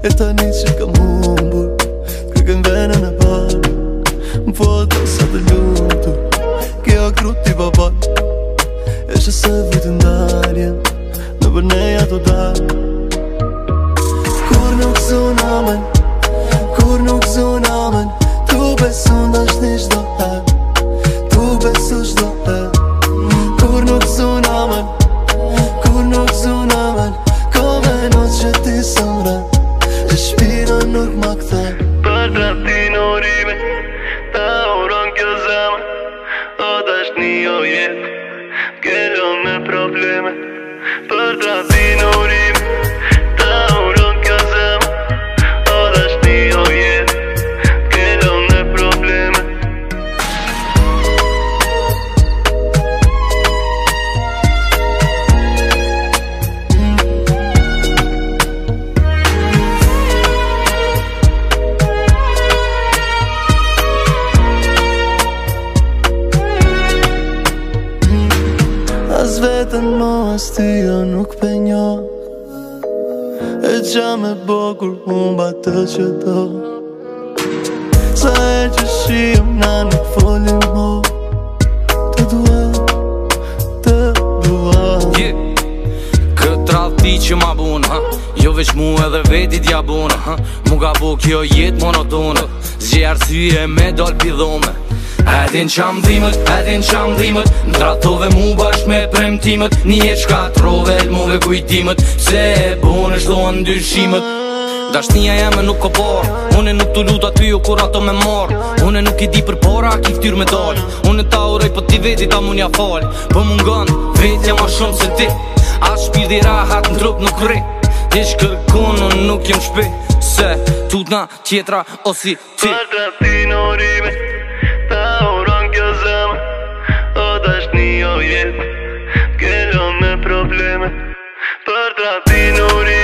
E tani që kam humbur, kërkën venën e parë. Më foto sa të lumtur, kjo kruti babal. E që se vitë ndarjen, në bërneja të darë. Kur nuk zun amen, kur nuk zun amen, tu besu ndashni qdo her, tu besu qdo her. Kur nuk zun amen, kur nuk zun amen, ko venot që ti sëmre, e shpira nuk ma këthe. Për tratin urime, ta uron kjo zemë, o dashni o jetë, kello me probleme. Për tratin urime, ta uron kjo zemë, o dashni o jetë, kello me probleme. As vetën mo, as ty jo nuk pe njo, e qa me bo kur humba të që do. Sa e që shiom na nuk folim mo, të dua, të dua. Këtë radhti që ma bunë, jo veç mu edhe veti t'ja bunë, mu ka bo kjo jetë monotone, zgje arsye me dal pidhome. Edin qam dhimët, ndratove mu bashk me premtimet, një e qka trove elmove kujtimet, se e bon është do ndyshimet. Dashnia jeme nuk ko por, une nuk t'u luta ty o kur ato me mor, une nuk I di për para, ki ftyr me dal, une ta urej për ti veti ta munja fal, për mungon vetja ma shumë se ti, as shpirti rahat në trup nuk rri, ti shkërkun unë nuk jem shpi, se tutna tjetra o si ti. Për tratin urime, ta uron kjo zemë, o dashni o jetë, kello me probleme. Për tratin urime,